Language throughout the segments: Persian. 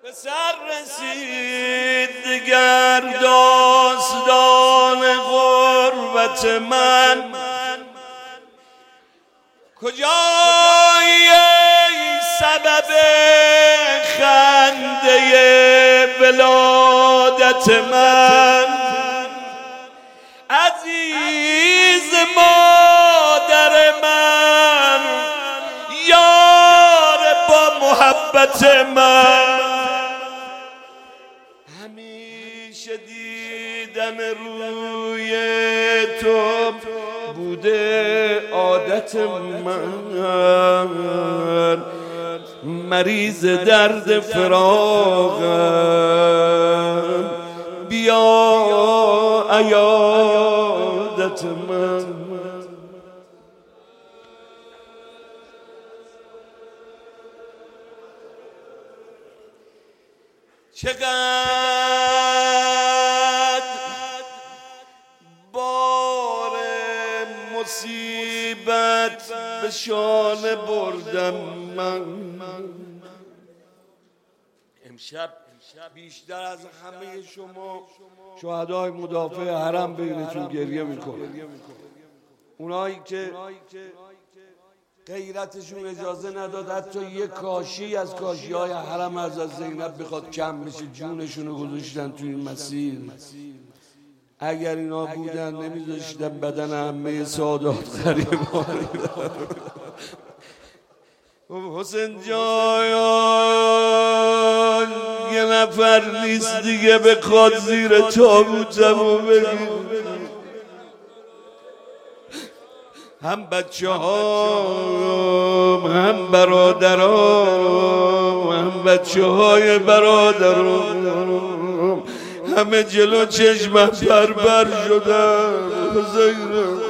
به سر رسید دیگر داستان غربت من، کجایی سبب خنده ولادت من؟ عزیز مادر من، یار با محبت من، همیشه دیدن روی تو بوده عادت من، مریض درد فراقم، بیا عیادت من. چقدر بار مصیبت به شانه بردم من، امشب بیشتر از همه شما شهدای مدافع حرم بینتون گریه میکنه، اونایی که غیرتشون اجازه نداد حتی یک کاشی از کاشی‌های حرم حضرت زینب بخواد کم بشه، جونشونو گذاشتن توی این مسیر. اگر اینا بودن نمیذاشتن بدن عمه سادات غریبان. حسین جان یه نفر نیست دیگه بخواد زیر تابوتمو بگیر، هم بچه هام هم برادرام هم بچه های برادرام همه جلو چشمم بربر شدن.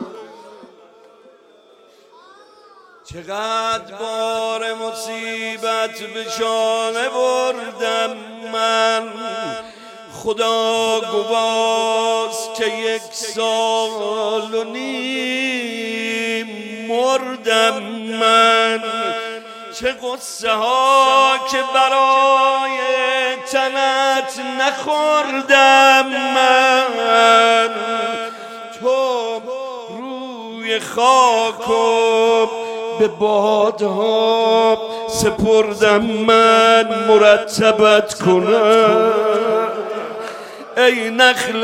چقدر بار مصیبت به شانه بردم من، خدا گواست که 1 سال و نیم مردم من، چه قصه ها که برای تنت نخوردم من، تو روی خاکم به بادها سپردم من مرتبت کنم، ای نخل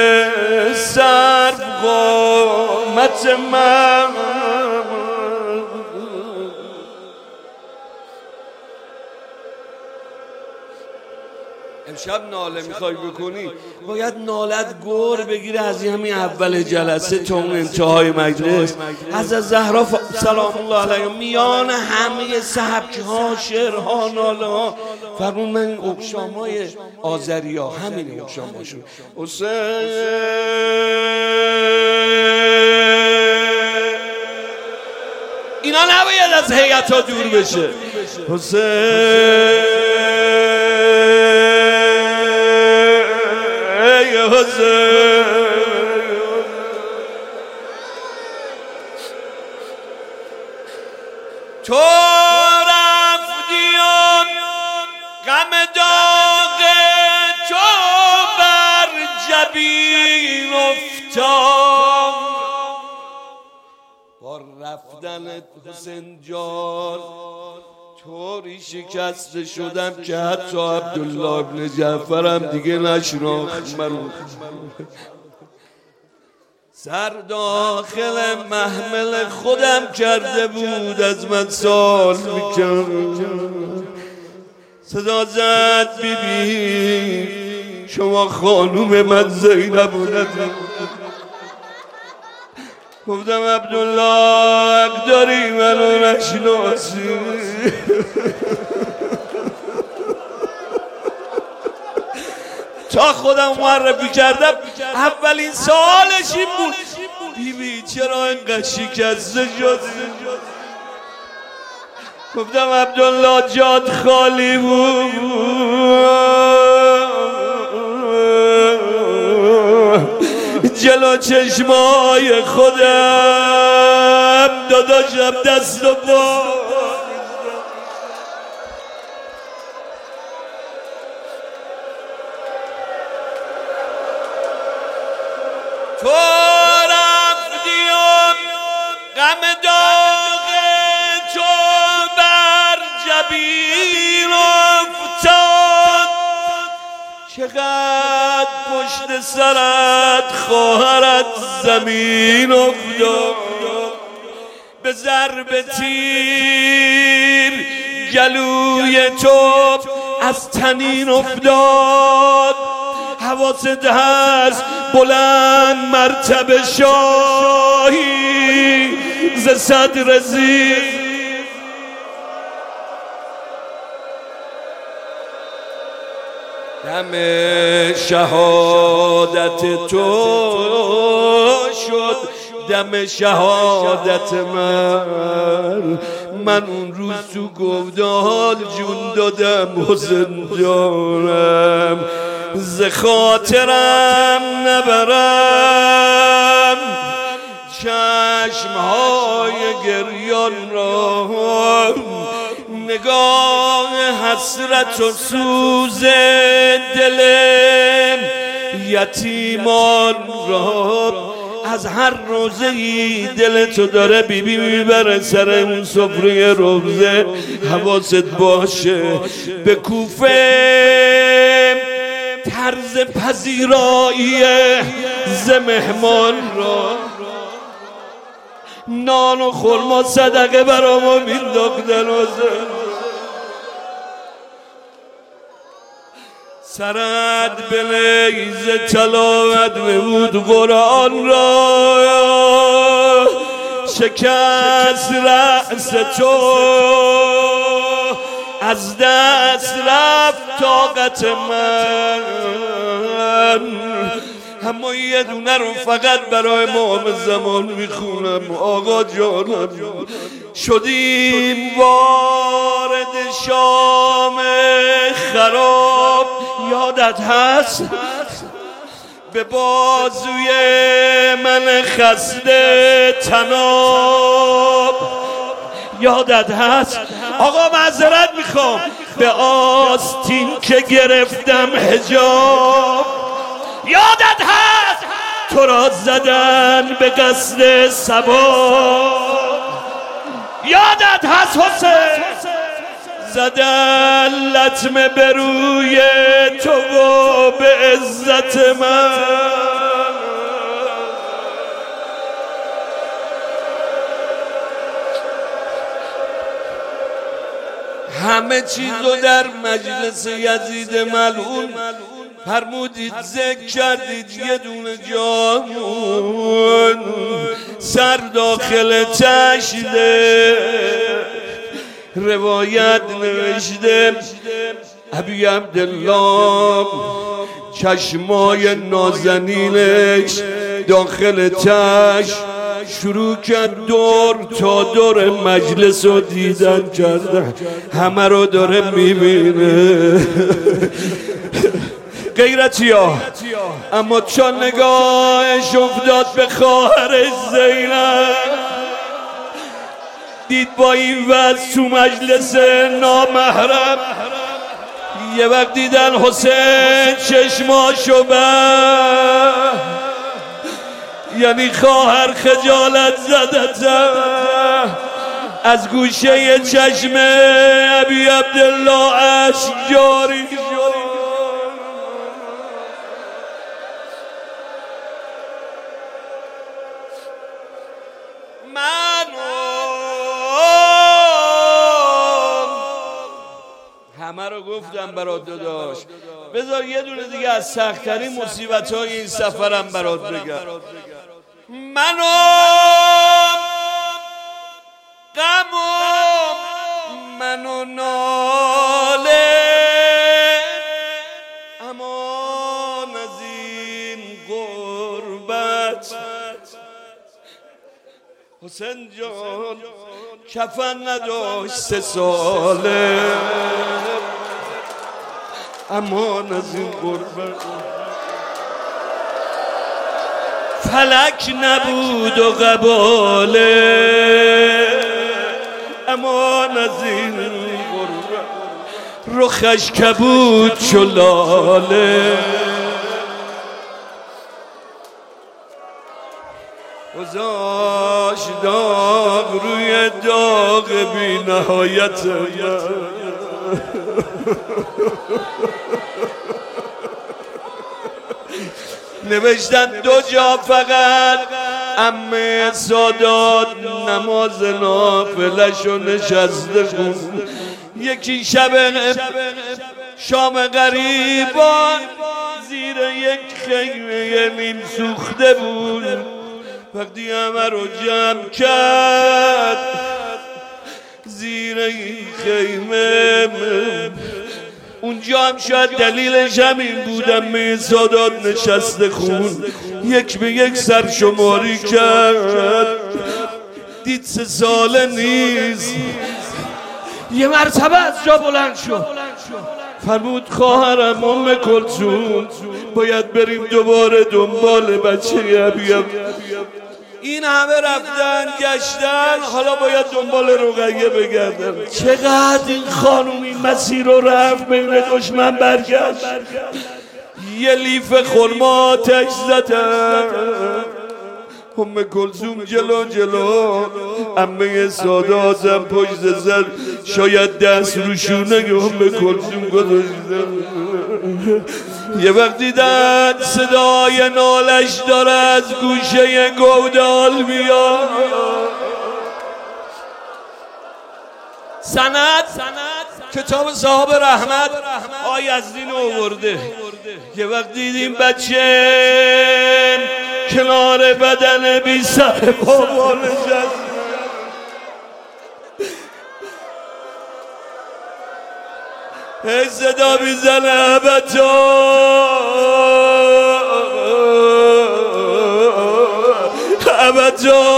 سرو قامت من. امشب ناله میخوای بکنی باید نالت گور بگیره از همین اول جلسه تا اون انتهای مجلس. حضرت زهرا سلام الله علیها میان همه سبک‌ها شعرها ناله ها فرمون من این اقشامای آذری ها همین اقشاماشون حسین اینا نباید از هیئت ها دور بشه. حسین تو رفتی و غم داغ تو بر جبین افتاد، با رفتن حسین جان طوری شکسته شدم که حتی عبدالله ابن جعفرم دیگه نشناخت منو. سر داخل محمل خودم کرده بود از من سال میکرد، صدا زد بی بی شما خانوم من زینب ندید. گفتم عبدالله حق داری منو نشناسی، تا خودم معرفی کردم اولین سوالش این بود بیبی چرا اینقدر شکسته شدی؟ گفتم عبدالله جات خالی بود، جلو چشمای خودم داداشم دست و پا فقط پشت سرت خواهرت زمین افتاد، به ضرب تیر گلوی تو از تنین افتاد. حواست هست بلند مرتبه شاهی ز صدر زیر، دم شهادت تو شد دم شهادت من اون روز تو گودال جون دادم حسین جانم، ز خاطرم نبرم چشمهای گریان را، نگاه حسرت و سوز دل یتیمان را. از هر روزه‌ای دل تو داره بیبی میبره سر اون سفره روزه. حواست باشه به کوفه طرز پذیرایی ز مهمان را، نان و خرما صدقه برا ما مینداختن. سرت به نیزه تلاوت نمود قرآن را، شکست رأس تو از دست رفت طاقت من، اما یه دونه رو فقط برای امام زمان میخونم. آقا جانم شدیم وارد شام خراب، یادت هست به بازوی من خسته تناب، یادت هست آقا معذرت میخوام به آستین که گرفتم حجاب، یادت هست تو را زدن به قصد ثواب، یادت هست حسین زدن لطمه به روی تو و به عزت من. همه چیزو در مجلس یزید ملعون فرمودید، ذکر کردید یه دونه جامون سر داخل چشده. روایت نوشته ابی عبدالله چشمای نازنینش داخل چشم شروع کرد دور تا دور مجلس رو دیدن کردن، همه رو داره میبینه. غیرتی ها اما چون نگاهش افتاد به خواهرش زینب، دید با این وضع تو مجلس نامحرم. یه وقت دیدن حسین چشماشو بست، یعنی خواهر خجالت زدته از گوشه چشم ابی عبدالله اشک جاری شد. همه رو گفتم برات داداش، بذار یه دونه دیگه از سخت‌ترین مصیبت‌های این سفرم برات بگم. منو ناله امان از این غربت. حسین جان کفن نداشت 3 ساله، امان از این غربت. فلک نبود و قباله، امان از این غربت. رخش کبود چو لاله، گذاشت داغ روی داغ بی نهایت من. نوشتن 2 جا فقط عمه سادات نماز نافله‌شو نشسته خون. یکی شب شام غریبان زیر یک خیمه نیم سوخته بود. وقتی همه رو جمع کرد زیر این خیمه، اونجا هم شاید دلیلش همین بودم می سادات نشسته خون. 1 به 1 سرشماری کرد، دید 3 ساله نیست. یه مرتبه از جا بلند شد، فرمود خواهرم ام کلثوم باید بریم دوباره دنبال بچه ابیم. این همه رفتن گشتن، حالا باید دنبال رقیه بگردن. چقدر این خانوم این مسیر رو رفت، بین دشمن برگشت. یه لیف خرما آتش زدن، ام کلثوم جلو عمه ساداتم پشت زد، شاید دست رو شونه ام کلثوم گذاشتن. یه وقت دیدن صدای نالش داره از گوشه گودال میاد. سند کتاب صاحب رحمت آی یزدین آورده. یه وقت دیدیم بچه کنار بدن بی سر بابا نشست، هی صدا میزنه ابدا ابدا.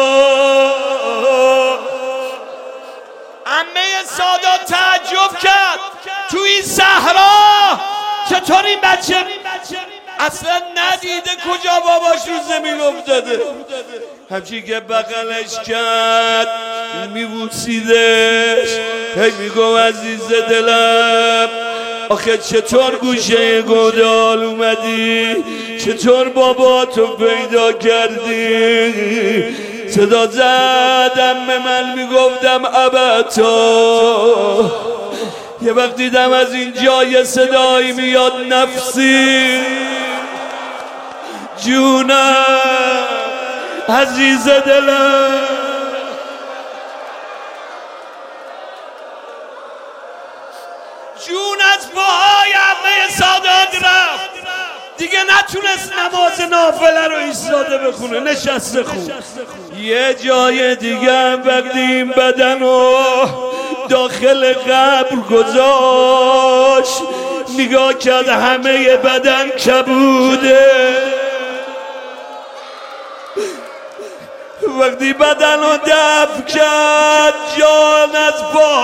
عمه سادات تعجب کرد، تو این صحرا چطور این بچه اصلا ندیده کجا باباش رو زمین افتاده. همچی که بغلش کرد میبوسیدش، هی میگو عزیز دلم آخه چطور گوشه گودال اومدی، چطور باباتو پیدا کردی. صدا زدم به من میگفتم ابتا. یه وقت دیدم از اینجا یه صدایی میاد، نفسی جونم عزیز دلم. جون از پاهای عمه سادات رفت، دیگه نتونست نماز نافله رو ایستاده بخونه، نشسته خون. یه جای دیگه هم وقتی این بدن رو داخل قبر گذاشت، نگاه کرد همه بدن کبوده. وقتی بدن رو دفن کرد جان از پا